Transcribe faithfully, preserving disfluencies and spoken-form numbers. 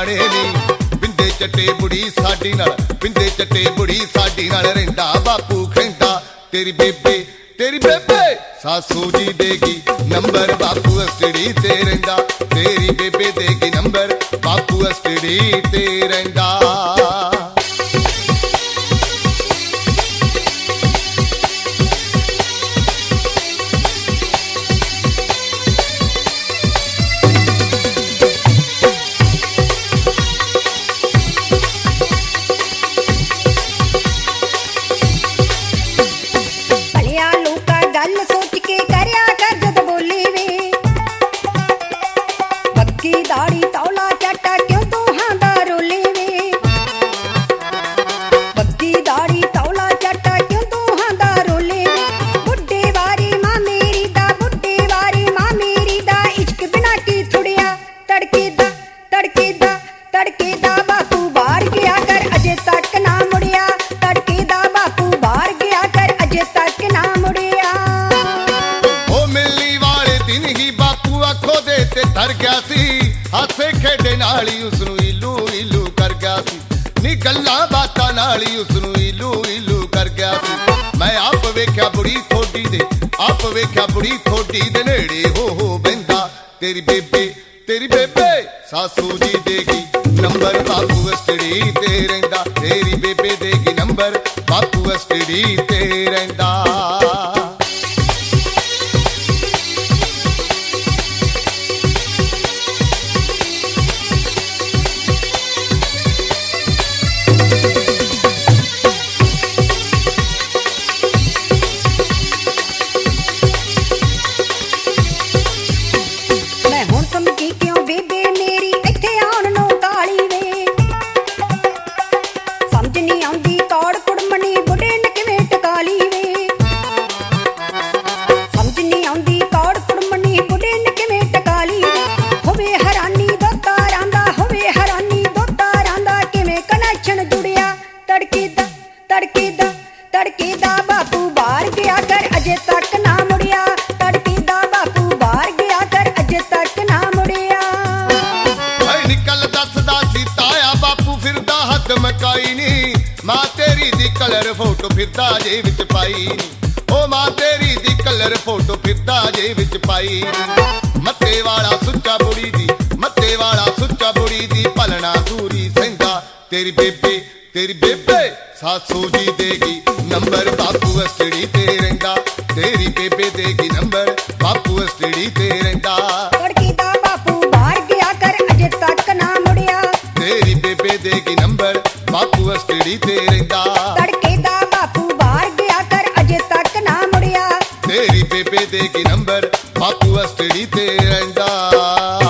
जाने नी बिंदे चट्टे बुढ़ी साडी नाल बिंदे चट्टे बुढ़ी साडी नाल रहिंदा बापू कहंदा तेरी बेबे तेरी बेबे सासू जी देगी नंबर बापू एसटीडी ते रहिंदा तेरी बेबे देगी नंबर बापू एसटीडी ते रहिंदा। डर गया सी हासे खेडे नाल ही उसनू इलू इलू कर गया सी नी गल्लां बातां नाल ही उसनू इलू इलू कर गया सी। मैं आप वेख्या बुढ़ी थोड़ी दे आप वेख्या बुढ़ी थोड़ी दे नेड़े हो हो बंदा तेरी बेबे तेरी बेबे सासू जी देगी नंबर बापू एसटीडी ते रहिंदा तेरी बेबे देगी नंबर बापू एसटीडी ते रहिंदा। मकाई नी मां तेरी दी कलर फोटो फिरदा जे विच पाई नी ओ मां तेरी दी कलर फोटो फिरदा जे विच पाई नी मत्ते वाला सुच्चा बुढ़ी दी मत्ते वाला सुच्चा बुढ़ी दी पलना दूरी सेंदा तेरी बेबे तेरी बेबे सासू जी देगी नंबर बापू एसटीडी ते रहिंदा तेरी बेबे देगी नंबर बापू एसटीडी ते रहिंदा। बापू बाहर गया कर अजे तक ना मुड़िया तेरी बेबे देगी नंबर बापू एसटीडी ते रहिंदा तड़के दा बापू बाहर गया कर अजे तक ना मुड़िया तेरी बेबे देगी नंबर बापू एसटीडी ते रहिंदा।